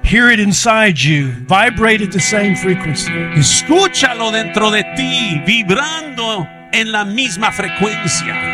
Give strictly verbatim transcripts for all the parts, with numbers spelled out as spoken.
Hear it inside you. Vibrate at the same frequency. Escúchalo dentro de ti, vibrando en la misma frecuencia.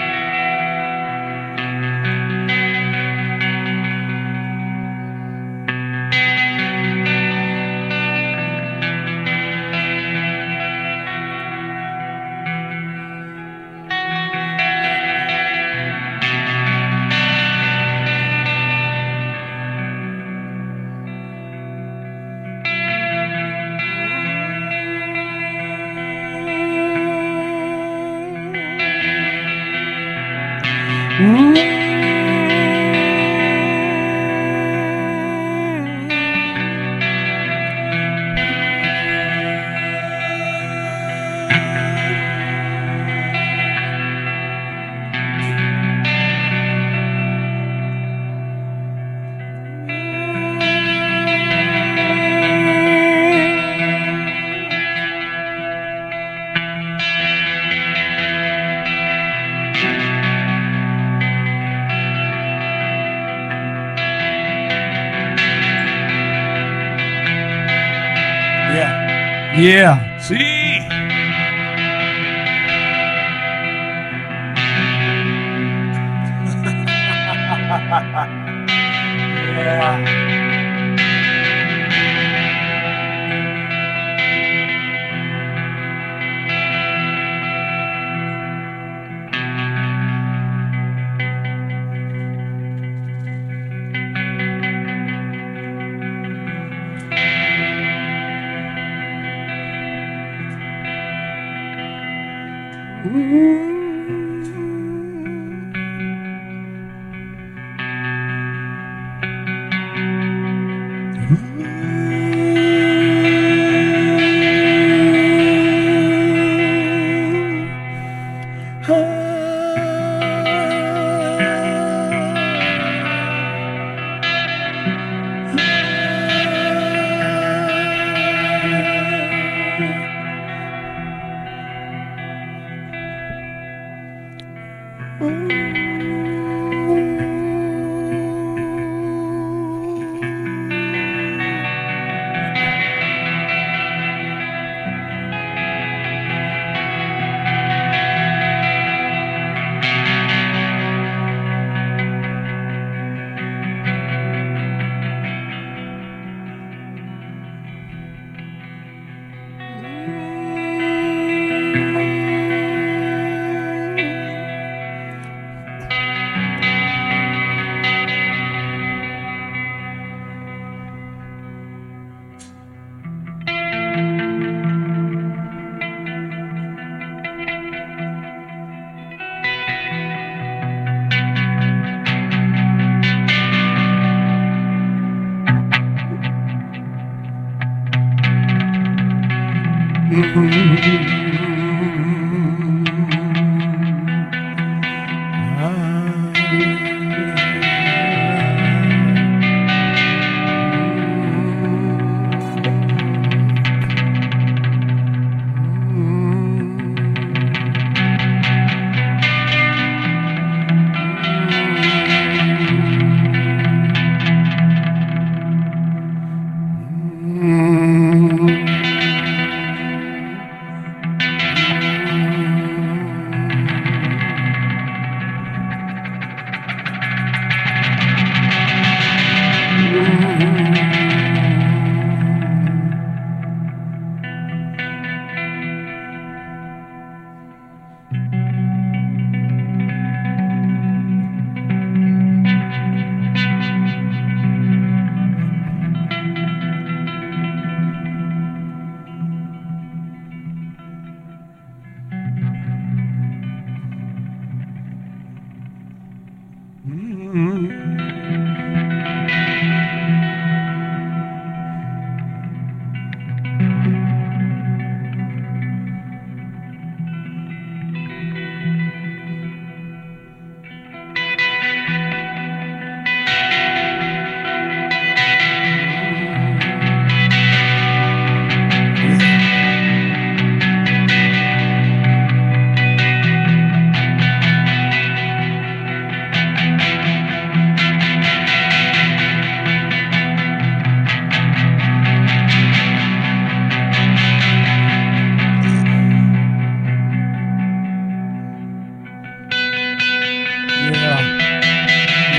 Yeah. Sí. Yeah.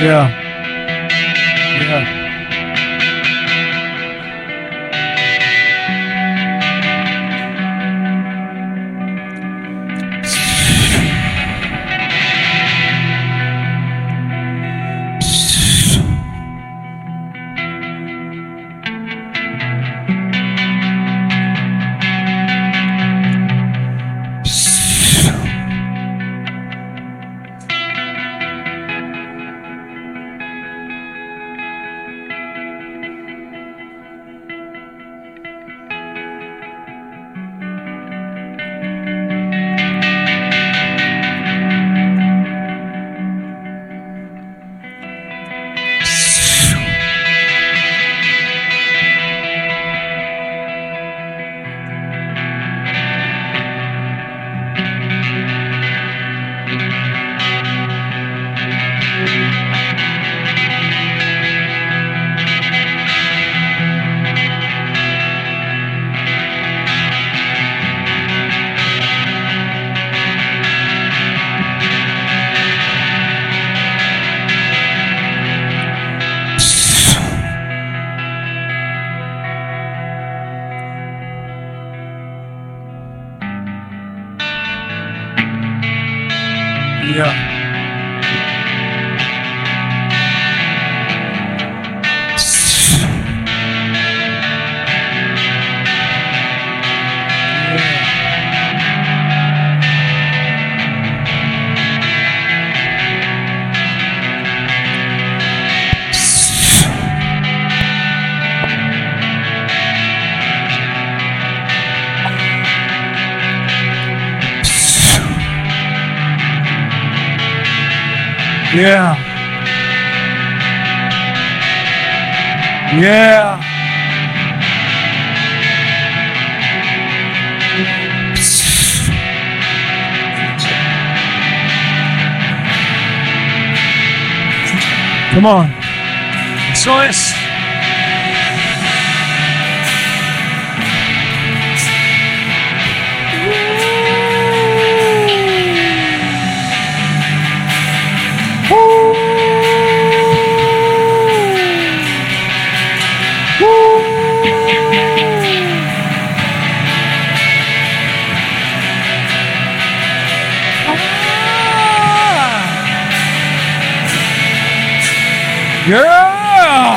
Yeah. Yeah. Yeah. Yeah. Yeah. Come on. Eso es. Yeah!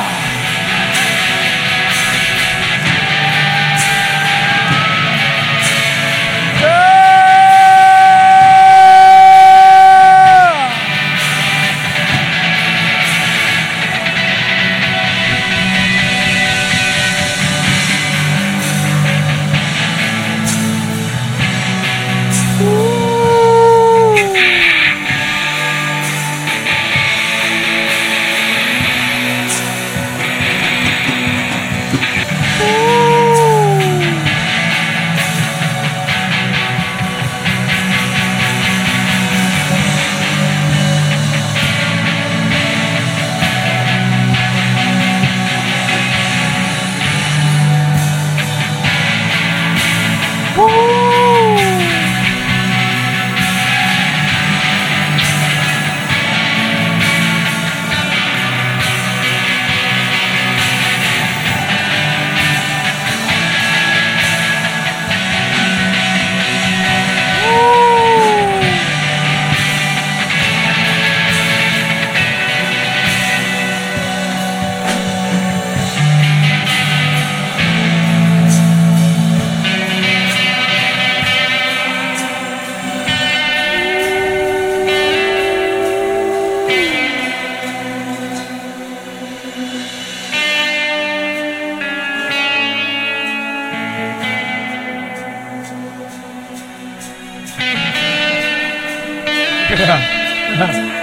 Yeah.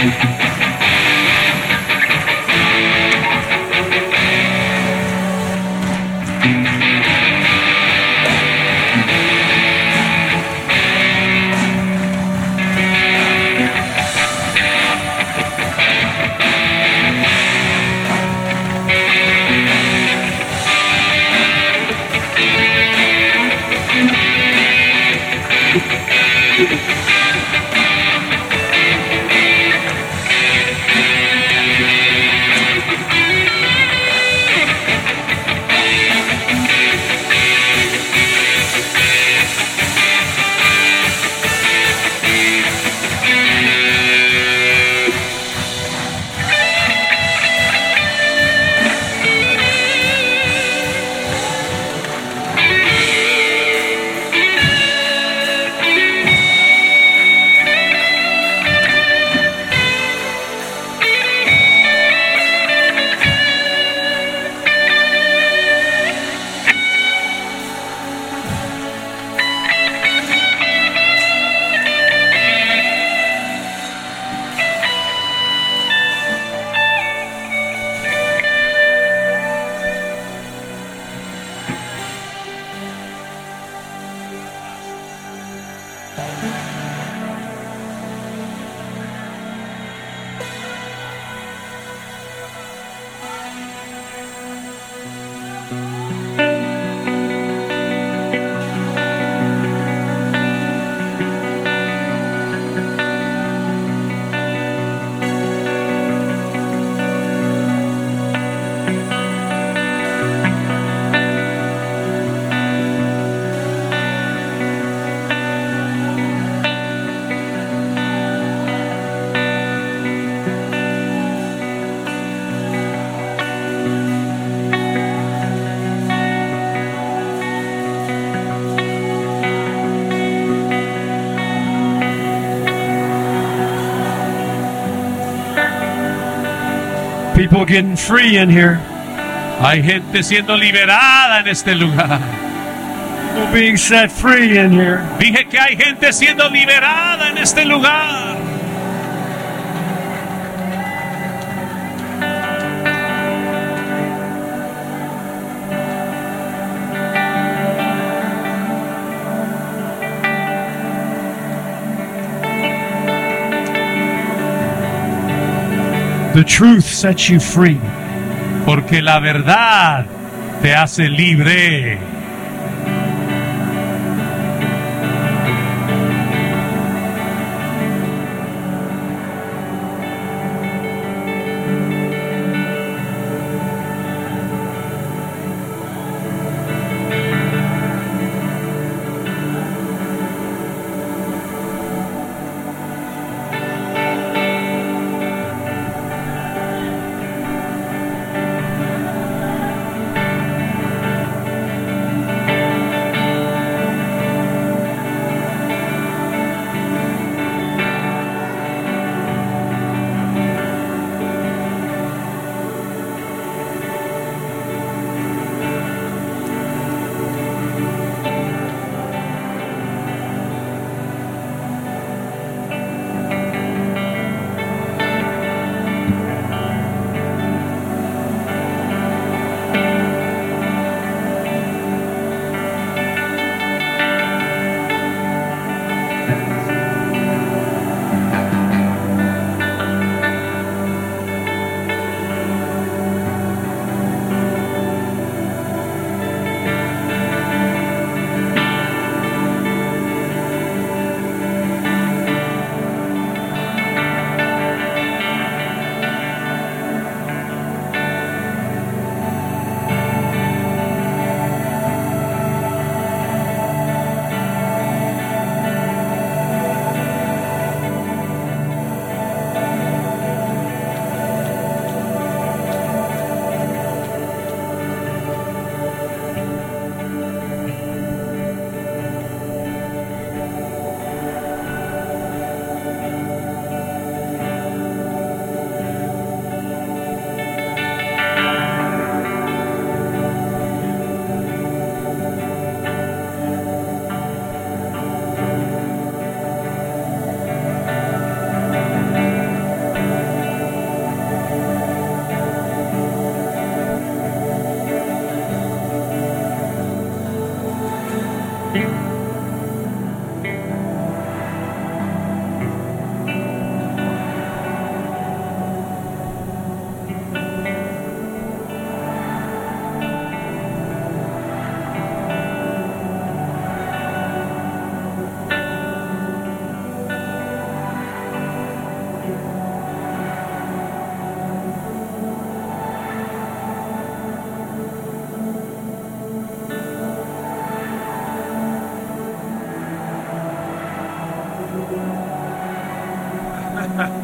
People getting free in here. Hay gente siendo liberada en este lugar. People being set free in here. Dije que hay gente siendo liberada en este lugar. The truth sets you free. Porque la verdad te hace libre.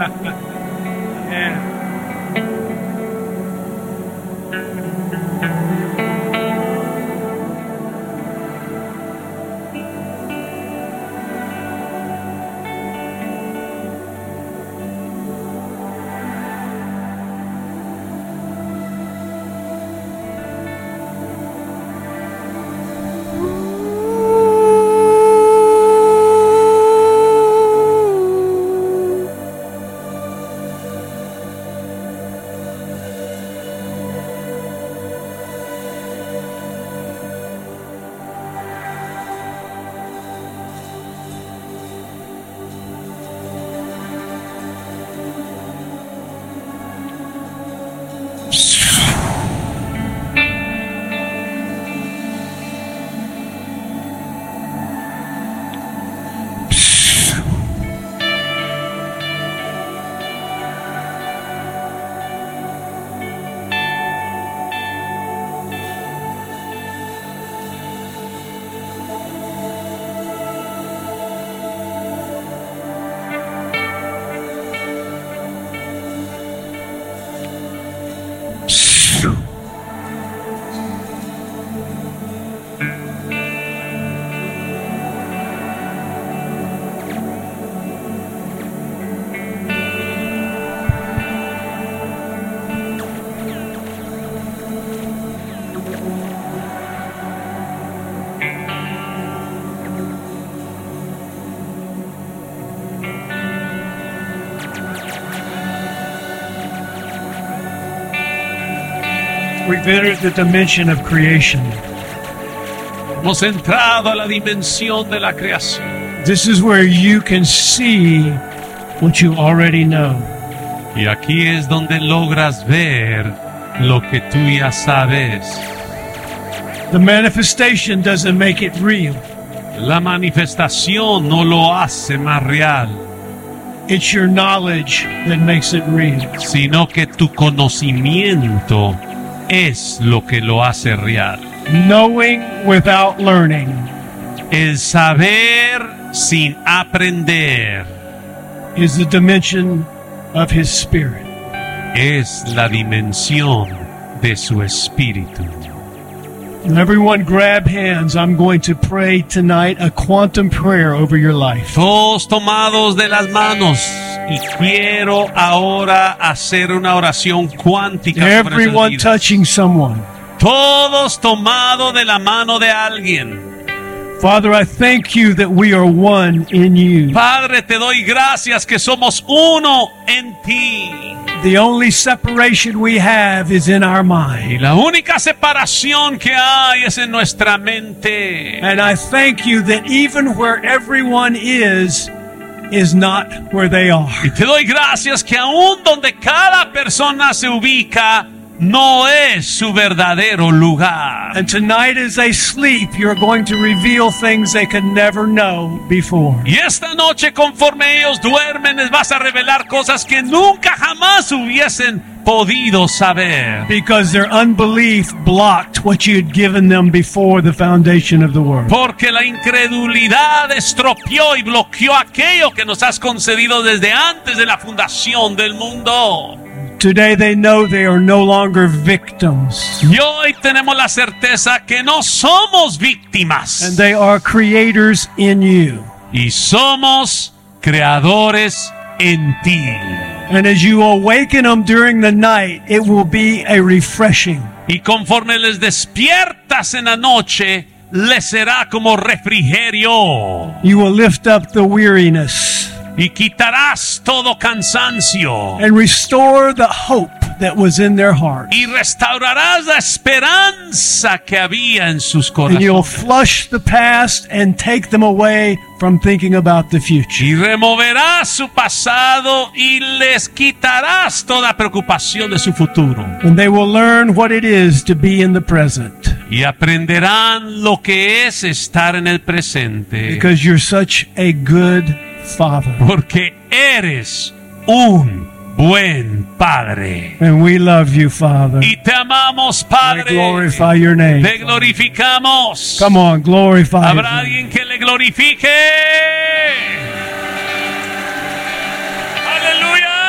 Yeah. We've entered the dimension of creation. Hemos entrado a la dimensión de la creación. This is where you can see what you already know. Y aquí es donde logras ver lo que tú ya sabes. The manifestation doesn't make it real. La manifestación no lo hace más real, It's your knowledge that makes it real. sino que tu conocimiento es lo que lo hace real. Knowing without learning El saber sin aprender is the dimension of His Spirit. es la dimensión de su espíritu. Everyone grab hands. I'm going to pray tonight a quantum prayer over your life. Todos tomados de las manos, y quiero ahora hacer una oración cuántica sobre sus Everyone vidas. touching someone. Todos tomados de la mano de alguien. Father, I thank you that we are one in you. Padre, te doy gracias que somos uno en ti. The only separation we have is in our Y mind. la única separación que hay es en nuestra mente. And I thank you that even where everyone is, is not where they are. Y te doy gracias que aún donde cada persona se ubica, no es su verdadero lugar. And tonight as they sleep, you're going to reveal things they could never know before. Y esta noche, conforme ellos duermen, les vas a revelar cosas que nunca jamás hubiesen podido saber. Because their unbelief blocked what you had given them before the foundation of the world. Porque la incredulidad estropeó y bloqueó aquello que nos has concedido desde antes de la fundación del mundo. Today they know they are no longer victims. Y hoy tenemos la certeza que no somos víctimas. And they are creators in you. Y somos creadores en ti. And as you awaken them during the night, it will be a refreshing. Y conforme les despiertas en la noche, les será como refrigerio. You will lift up the weariness Y quitarás todo cansancio. and restore the hope that was in their heart. Y restaurarás la esperanza que había en sus And you'll corazones. flush the past and take them away from thinking about the future. Y removerás su pasado y les quitarás toda preocupación de su futuro. And they will learn what it is to be in the present. Y aprenderán lo que es estar en el presente. Because you're such a good Father. Porque eres un buen Padre. And we love you, Father. Y te amamos, I Padre. glorify your name. Te glorificamos. Come on, glorify Habrá him. alguien que le glorifique. Aleluya.